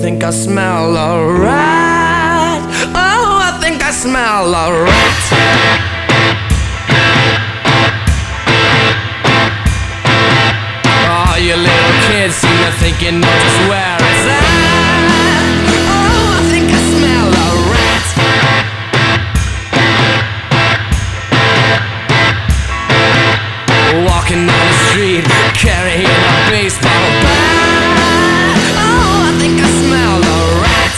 think I smell a rat. Oh, I think I smell a rat. Oh, you little kids seem to think you know just where it's at. Oh, I think I smell a rat. Walking down the street, carrying a baseball bat. Oh, I think I smell a rat.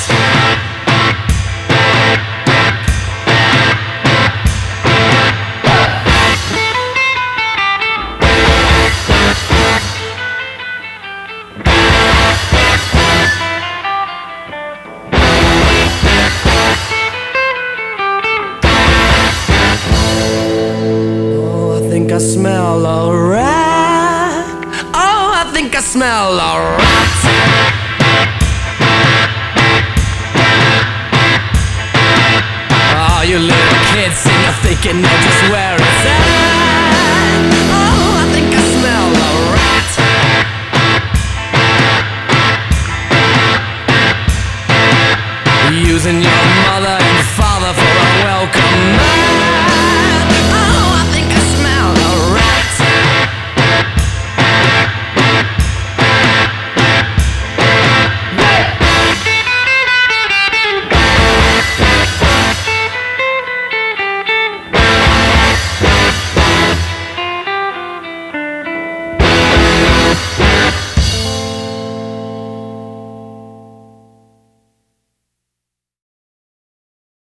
I smell a rat. Oh, I think I smell a rat. Oh, you little kids seem to think you know just where it's at. Oh, I think I smell a rat. Using your